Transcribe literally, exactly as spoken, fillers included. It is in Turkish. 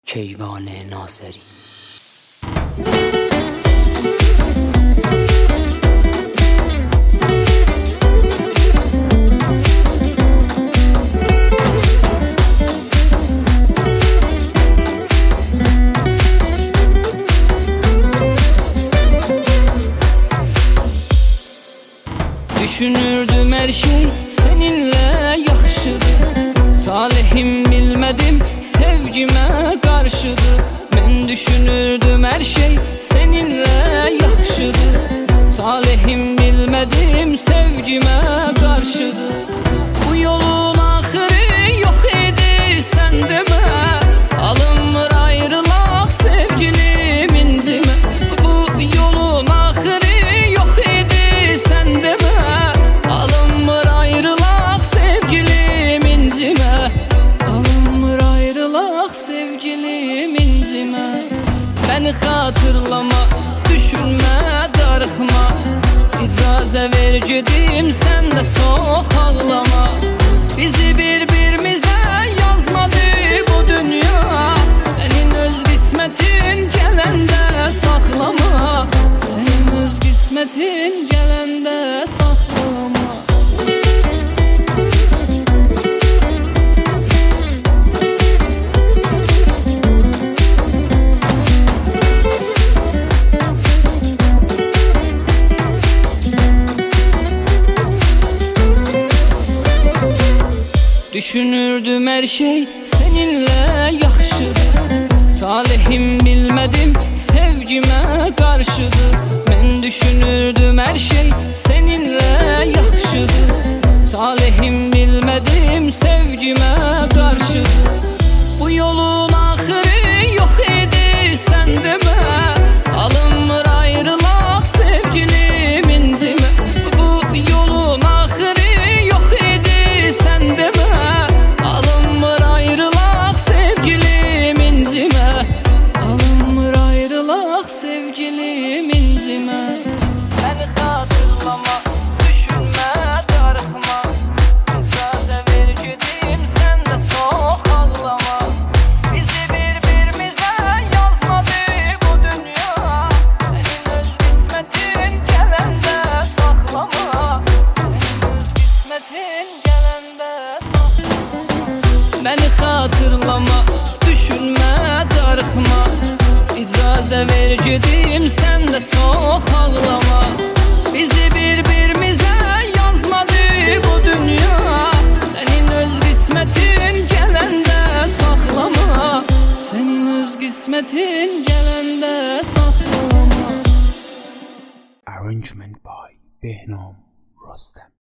کیوان ناصری. Düşünürdüm her şey seninle yaxşıdır. Talihim bilmedim sevgime karşıdır. Ben düşünürdüm her şey seninle yaxşıdır. Talihim bilmedim sevgime karşıdır. Bu yolun ahırı yok idi sen deme. Alınmır ayrılak sevgilim incime. Bu yolun ahırı yok idi sen deme. Alınmır ayrılak sevgilim incime. Alınmır ayrılak sevgilim incime. Beni hatırlama, düşünme, darıkma. İcazə ver gedim, sen de çok ağlama. Bizi birbirimize yazmadı bu dünya. Senin öz kısmetin gelende saklama. Senin öz kısmetin gelende saklama. Düşünürdüm her şey seninle yaxşıdır. Talihim bilmedim sevgime karşıdır. Ben düşünürdüm her şey seninle yaxşıdır. Talihim bilmedim sevgime karşıdır. Bu yolun ahırı yok idi sen deme. Alınmır ayrılak sevgilim incime. Bu yolun ahırı yok idi sen deme. Alınmır ayrılak sevgilim incime. Alınmır ayrılak sevgilim incime. Beni hatırlama, düşünme, darıkma. İcazə ver gedim, sen de çok ağlama. Bizi birbirimize yazmadı bu dünya. Senin öz kısmetin gelende saklama. Senin öz kısmetin gelende saklama. Beni hatırlama, düşünme, darıkma. İcazə ver gedim, sen de çok ağlama. Bizi birbirimize yazmadı bu dünya. Senin öz kısmetin gelende saklama. Senin öz kısmetin gelende saklama. Arrangement by Behnam Rostam.